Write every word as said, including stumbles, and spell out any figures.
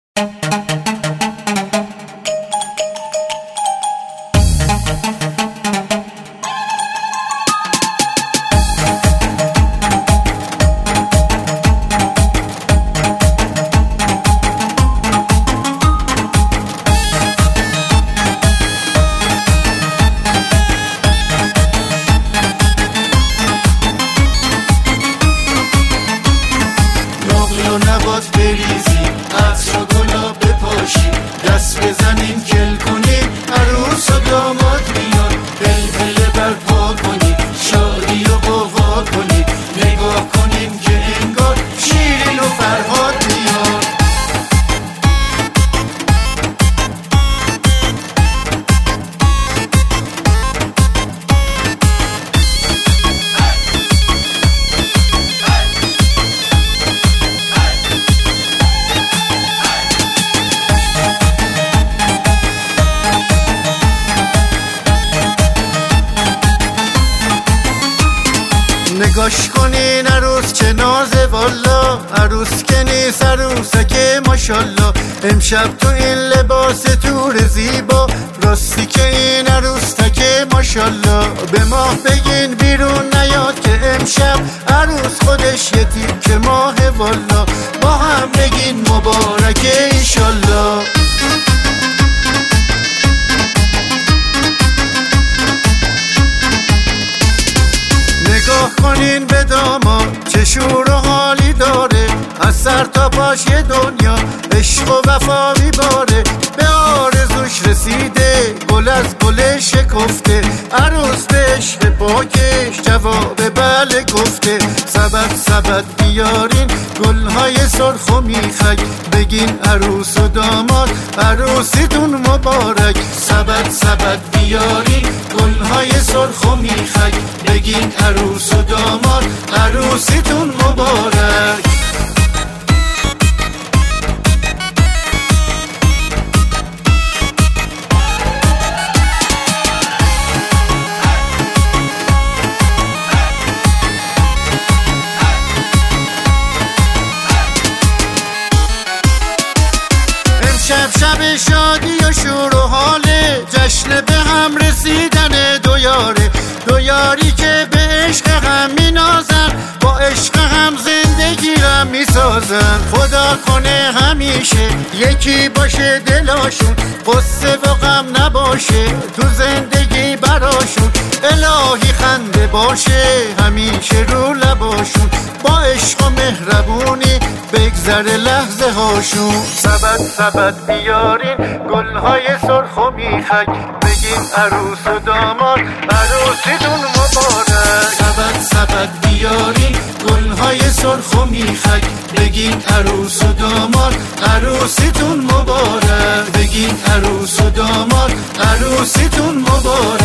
بریزی عطر و گلا بپاشی دست بزنیم کل کنیم عروس و داماد میان بلبله برپا کنیم شادی و قوا کنیم نگاه کنیم که انگار شیرین و فرهاد میان نگاش کنین عروس چه نازه والا عروس که نیست عروسکه ماشالله امشب تو این لباس تور زیبا راستی که این عروسکه ماشالله به ماه بگین بیرون نیاد که امشب عروس خودش یه تیکه ماه والا با هم بگین مبارکه ایشالله نگاه کنین به داماد چه شور و حالی داره از سر تا پاش یه دنیا عشق و وفا میباره به آرزوش رسیده گل از گل شکفته عروس به عشق پاکش جواب بله گفته سبد سبد بیارین گلهای سرخ و میخک بگین عروس و داماد عروسیتون مبارک سبد سبد بیارین گلهای سرخ و میخک بگین عروس و داماد عروسیتون مبارک امشب شب شادی و شور و حاله جشن به هم رسیدن دو یاره دو یاری که به عشق هم می نازن با عشق هم زندگی را می سازن خدا کنه همیشه یکی باشه دلاشون قصه و غم نباشه تو زندگی براشون الهی خنده باشه همیشه رو لباشون با عشق و مهربونی بگذره لحظه هاشون سبد سبد بیارین گلهای سرخ و میخک بگین عروس و داماد عروسیتون مبارک سبد سبد بیارین گلهای سرخ و میخک بگین عروس و داماد عروسیتون مبارک بگین عروس و داماد عروسیتون مبارک